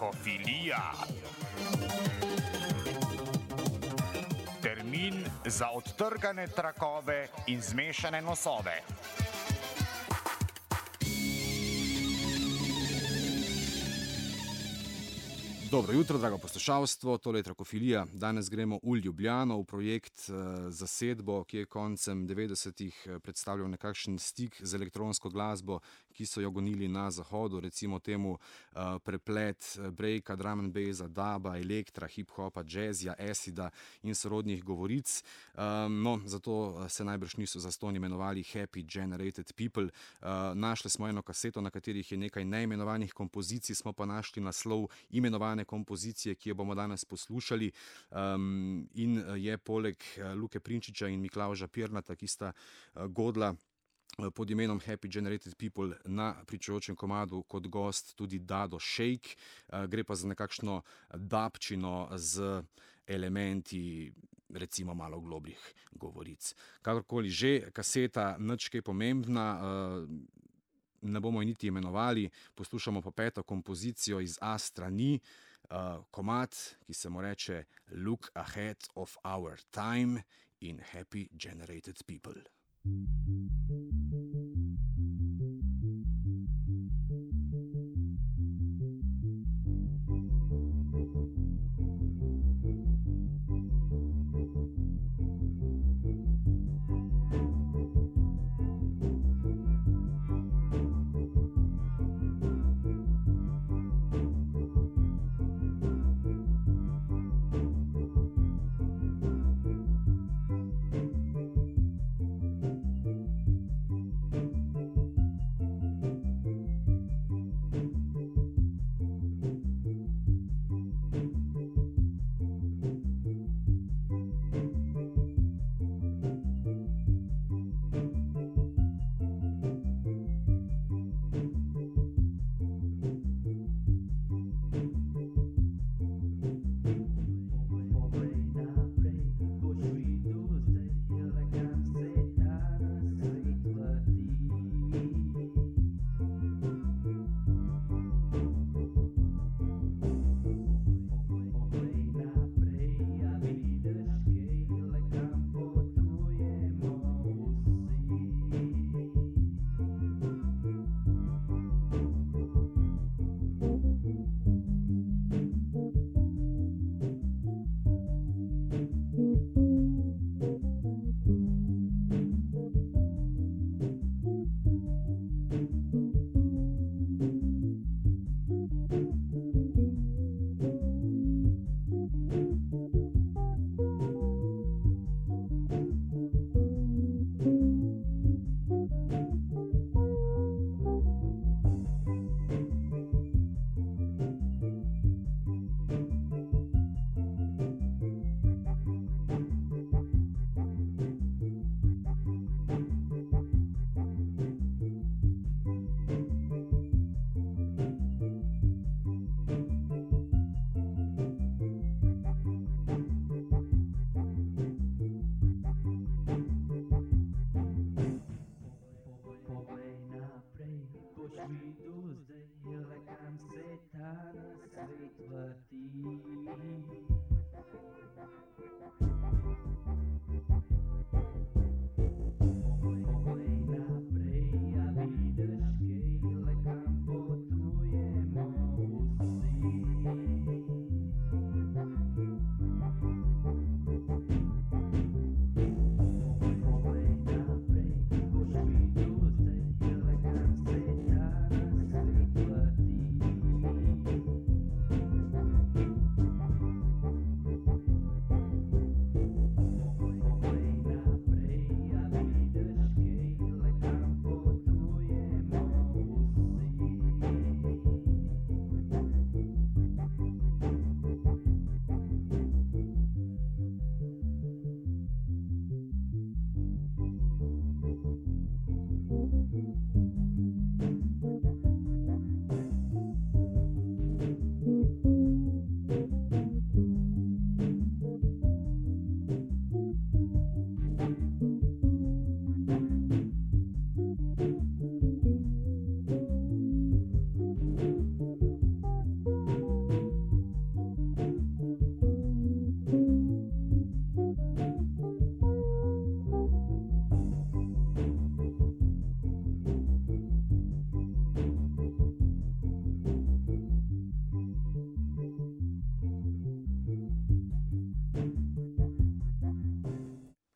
Trakofilija. Termin za odtrgane trakove in zmešane nosove. Dobro jutro, drago poslušalstvo, tole je Trakofilija. Danes gremo v Ljubljano, v projekt zasedbo, ki je koncem 90-ih predstavljal nekakšen stik z elektronsko glasbo, ki so jo gonili na zahodu, recimo temu preplet breaka, drum and bassa, duba, elektra, hip-hopa, jazzja, acida in sorodnih govoric. No, zato se najbrž niso zastonj imenovali Happy Generated People. Našli smo eno kaseto, na katerih je nekaj neimenovanih kompozicij, smo pa našli naslov imenovane kompozicije, ki jo bomo danes poslušali, in je poleg Luke Prinčiča in Miklavža Pirnata, ki sta godla pod imenom Happy Generated People na pričujočem komadu kot gost tudi Dado Shake. Gre pa za nekakšno dabčino z elementi recimo malo globljih govoric. Kakorkoli že, kaseta nič kaj pomembna, ne bomo niti imenovali, poslušamo pa peto kompozicijo iz A strani, komad, ki se mu reče Look Ahead of Our Time in Happy Generated People.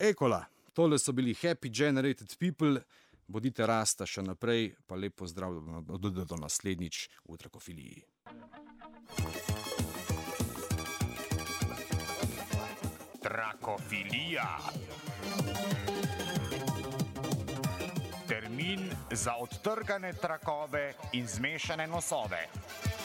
Ekola, tole so bili Happy Generated People, bodite rasta še naprej, pa lep pozdrav do naslednjič v Trakofiliji. Trakofilija. Termin za odtrgane trakove in zmešane nosove.